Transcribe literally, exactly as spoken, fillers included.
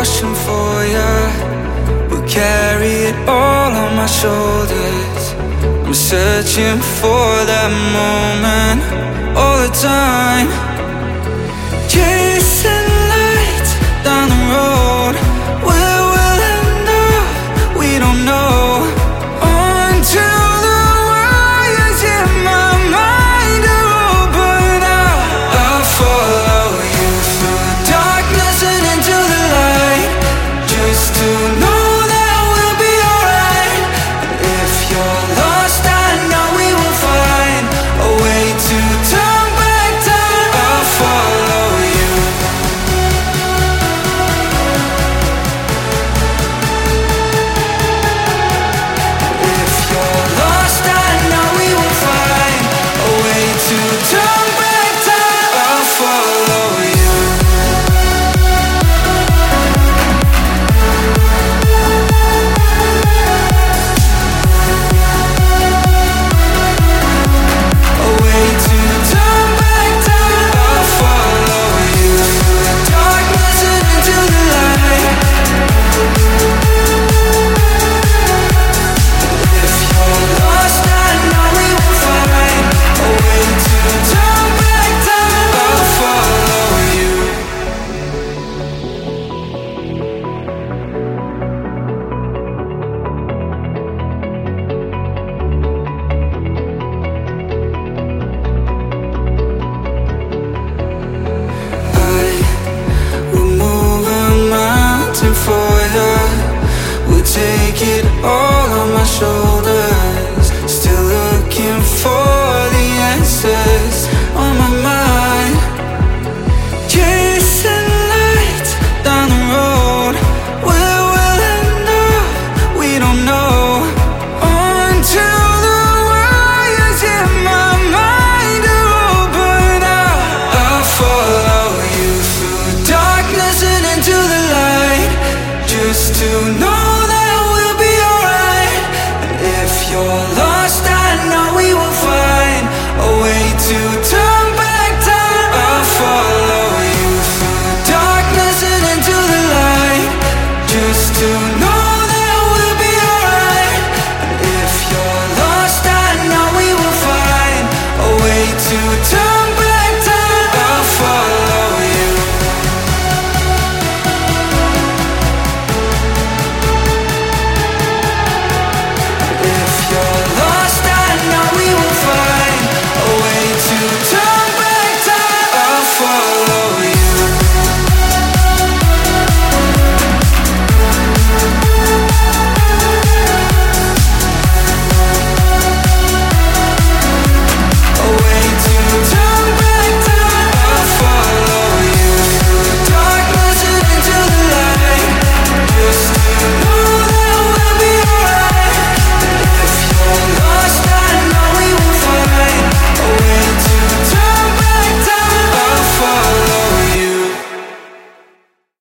ocean for ya, will carry it all on my shoulders. I'm searching for that moment all the time. Chasing lights down the road, where will it know? We don't know. Until the wires in my mind are open out, I'll follow you through the darkness and into the light, just to know that we'll be alright. And if you're lost, I know we will find a way to turn back time. I'll follow you. If you're lost, I know we will find a way to turn back time. I'll follow you. A way to turn back time. I'll follow you through the darkness and into the light. If you're lost, I know we will find a way to turn back time. I'll follow you. I will move a mountain for ya, will take it all on my shoulders.